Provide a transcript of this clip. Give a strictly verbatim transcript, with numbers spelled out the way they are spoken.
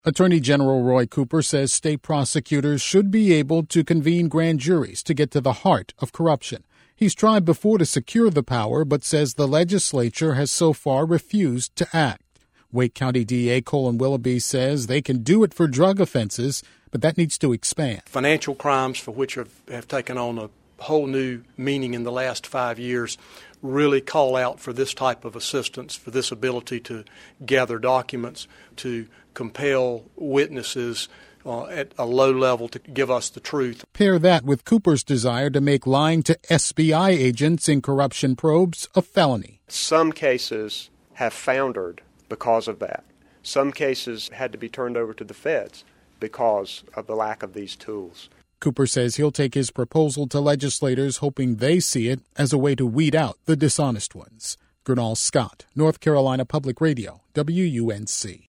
Attorney General Roy Cooper says state prosecutors should be able to convene grand juries to get to the heart of corruption. He's tried before to secure the power, but says the legislature has so far refused to act. Wake County D A Colin Willoughby says they can do it for drug offenses, but that needs to expand. Financial crimes, for which have, have taken on a whole new meaning in the last five years, really call out for this type of assistance, for this ability to gather documents, to compel witnesses uh, at a low level to give us the truth. Pair that with Cooper's desire to make lying to S B I agents in corruption probes a felony. Some cases have foundered because of that. Some cases had to be turned over to the feds because of the lack of these tools. Cooper says he'll take his proposal to legislators, hoping they see it as a way to weed out the dishonest ones. Gernal Scott, North Carolina Public Radio, W U N C.